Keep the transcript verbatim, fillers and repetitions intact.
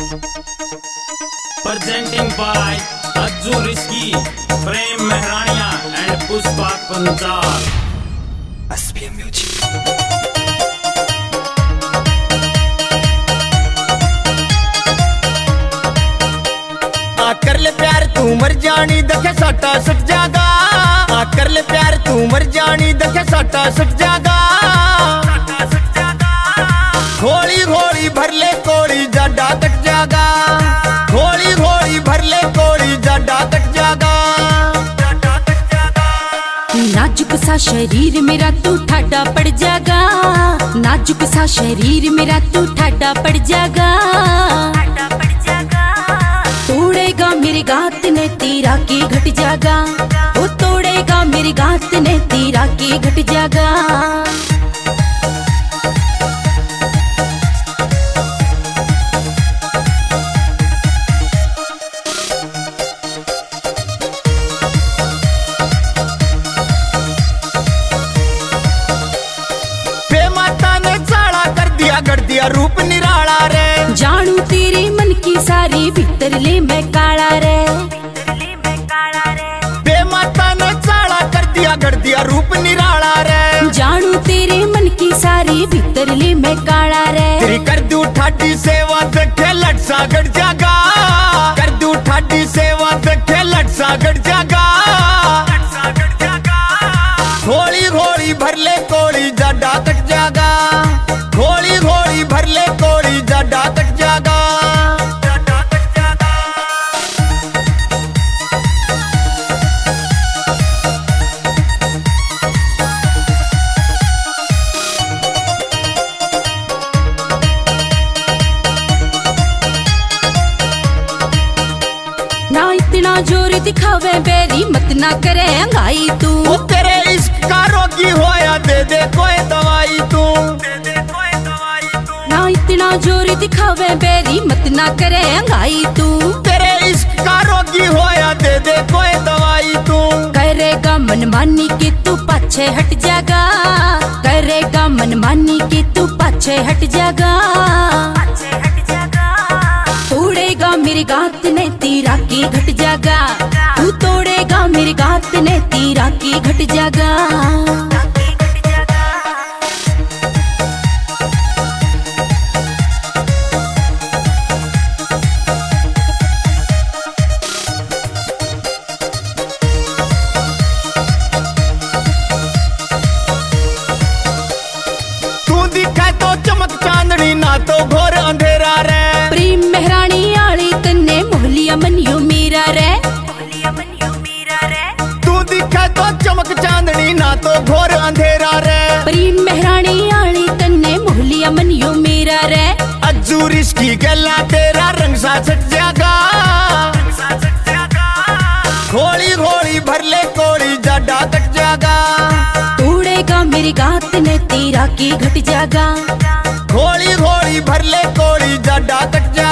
Presenting by Azur Risky, Prem Mehrania and Pushpa Punjab. S P M Music. आ कर ले प्यार तू मर जानी देखे साटा सट जागा। आ कर ले प्यार तू मर जानी देखे साटा सट जागा। घोड़ी घोड़ी भर ले कोड़ी जाडा कट जागा। घोड़ी घोड़ी भर ले कोड़ी जाडा कट जागा। नाजुक सा शरीर मेरा तू ठाडा पड़ जागा। नाजुक सा शरीर मेरा तू ठाडा पड़ जागा। तोड़ेगा मेरी गात ने तेरा के घट जागा। वो तोड़ेगा मेरी गात ने तेरा के घट जागा। कर दिया रूप निराला रे। जानू तेरे मन की सारी भीतर ले मैं काला रे। बेमाता ने चाला कर दिया कर दिया रूप निराला रे। जानू तेरे मन की सारी भीतर ले मैं काला रे। तेरी कर दूं ठाडी सेवा देखे लट सागड़ जागा। कर दूं ठाडी सेवा देखे लट सागड़ जागा। घोड़ी घोड़ी भर ले कोड़ी जाडा कट जागा। घोड़ी घोड़ी भर ले कोड़ी जाडा कट जागा। ना इतना जोर दिखावे बेरी मत ना करे अंगाई तू। वो तेरे इश्क का रोगी होया दे दे कोई दवाई तू। ना इतना जोर दिखावे बेरी मत ना करे अंगाई तू। तेरे इश्क का रोगी होया दे दे कोई दवाई तू। करेगा मनमानी के तू पाछे हट जागा। करेगा मनमानी के तू पाछे हट जागा। तोड़ेगा मेरी गात ने तेरा की घट जागा। तू तोड़ेगा मेरी गात ने तेरा की घट जागा। तू दिखा तो चमक चांदनी ना तो घोर अंधेरा रे। प्रेम मेहरानी आली तन्ने मोहलिया मनियो मेरा रे। तू दिखा तो चमक चांदनी ना तो घोर अंधेरा रे। प्रेम मेहरानी आली तन्ने मोहलिया मनियो मेरा रे। अज्जू रिश्की गला तेरा रंग सा छट जागा। घोड़ी घोड़ी भर ले कोड़ी जाडा कट जागा। तोड़ेगा मेरी गात ने तेरा की घट जागा। घोड़ी घोड़ी भर ले कोड़ी जाडा कट जागा।